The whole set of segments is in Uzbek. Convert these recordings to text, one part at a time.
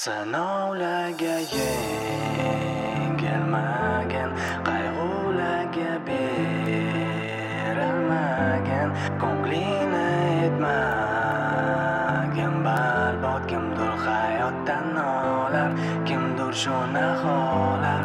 Sinovlarga yengilmagan, qayg'ularga berilmagan, ko'nglini etmagan barbod. Kimdir hayotdan olar, kimdir shuni xohlar.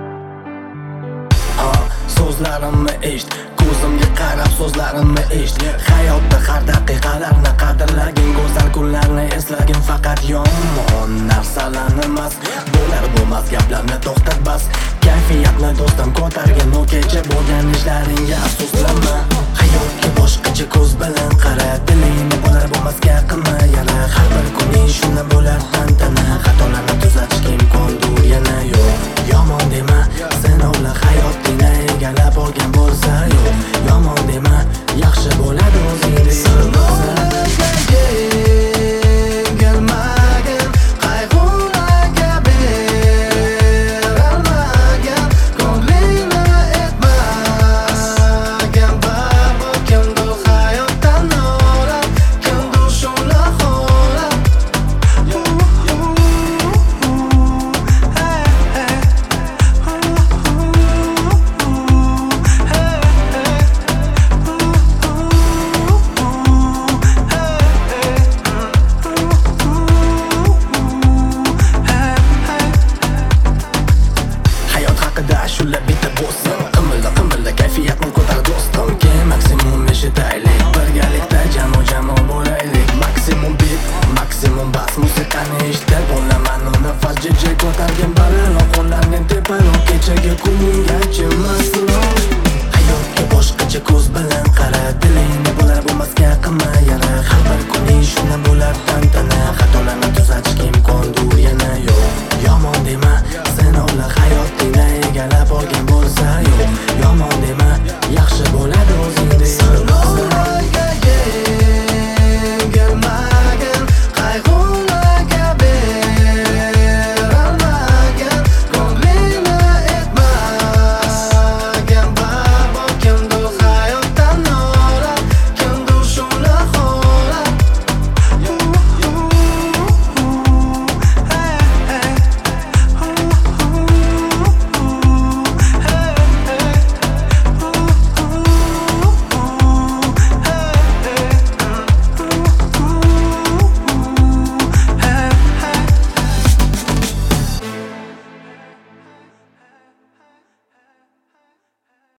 So'zlarimni eshit, ko'zimga qarab so'zlarimni eshit. Hayotda har daqiqalarni qadrlagin, go'zal kunlarni eslagin. Faqat yomon narsalarni emas, bo'lar bo'lmas gaplarni to'xtat bas. Kayfiyatni do'stim ko'targin, u kecha bo'lgan ishlaringga afsuslama. Hayotga boshqacha ko'z bilan qara, dilingni bo'lar bo'lmasga qilma yana. Har bir kuning shunda bo'lar tantana, xatolarni tuzatishga imkondur yana yo'q. Yomon dema, sinovlar hayotni egallab olgan bo'lsa yo'q. Yomon dema, yaxshi bo'ladi o'zingni sinovlarga yengilmagan, qayg'ularga berilmagan, ko'nglini etmagan barbod. Kimdir hayotdan olar, kimdir shuni xohlar. Hayot haqida ashula bitta bo'lsin, qimilla kayfiyatni ko'tar do'stim. Keyin maksimum eshitaylik, birgalikda jamoa bo'laylik. Maksimum beat, maksimum bas, musiqani eshitib olaman uni fajr ko'targin